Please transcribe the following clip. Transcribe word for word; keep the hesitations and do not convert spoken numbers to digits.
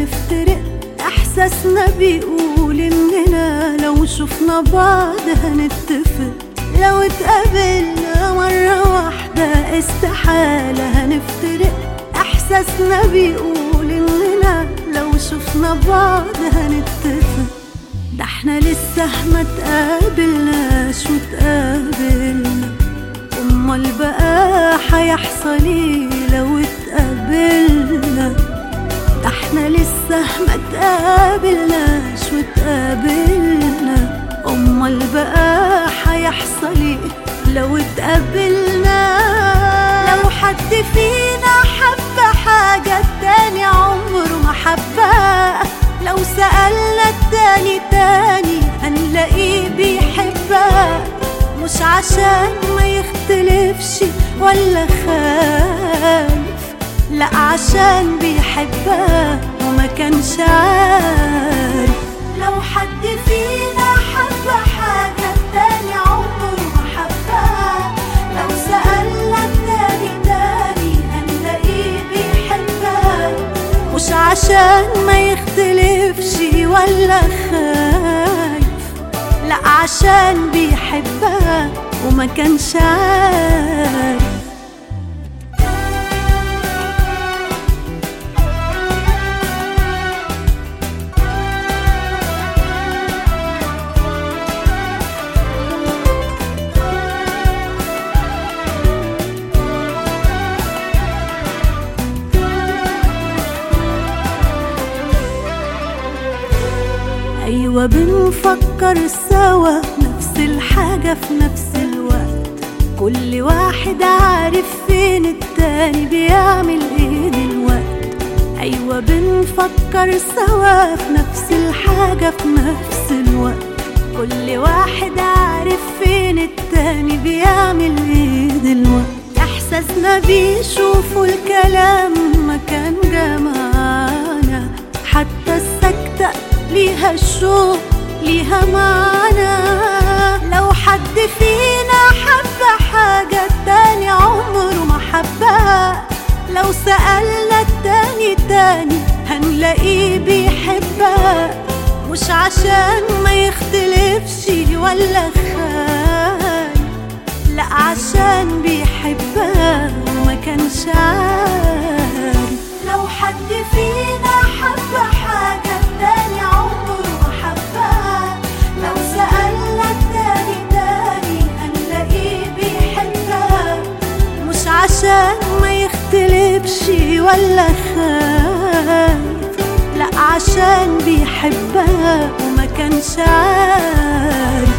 هنفترق، احساسنا بيقول اننا لو شفنا بعض هنتفق، لو اتقابلنا مرة واحدة استحالة هنفترق، احساسنا بيقول اننا لو شفنا بعض هنتفق. ده احنا لسه ما تقابلناش وتقابلنا، امال بقى هيحصل ايه لو اتقابلنا؟ ده احنا لسه ما تقابلناش وتقابلنا، امال بقى هيحصل ايه لو اتقابلنا؟ لو حد فينا حب حاجة التاني عمره ما حبها، لو سألنا التاني تاني هنلاقيه بيحبها، مش عشان ما يختلفش ولا خايف، لا عشان بيحبها وما كانش عارف. لو حد فينا حب حاجة التاني عمره ما حبها، لو سألنا التاني تاني هنلاقيه بيحبها، مش عشان ما يختلفش ولا خايف، لا عشان بيحبها وما كانش عارف. أيوة بنفكر سوا نفس الحاجة في نفس الوقت، كل واحد عارف فين التاني بيعمل ايه دلوقت. أيوة بنفكر سوا في نفس الحاجة في نفس الوقت، كل واحد عارف فين التاني بيعمل ايه دلوقت. إحساسنا بيشوفوا الكلام ما كان جمعنا، حتى السكتة ليها الشوق ليها معنى. لو حد فينا حب حاجة التاني عمره ما حبها، لو سألنا التاني تاني هنلاقيه بيحبها، مش عشان ما يختلفش ولا خايف، لا عشان بيحبها وما كانش عارف. لو حد فينا حب حاجة التاني عمره ما حبها، لو سألنا التاني تاني هنلاقيه بيحبها، مش عشان ما يختلفش ولا خايف، لا عشان بيحبها وما كانش عارف.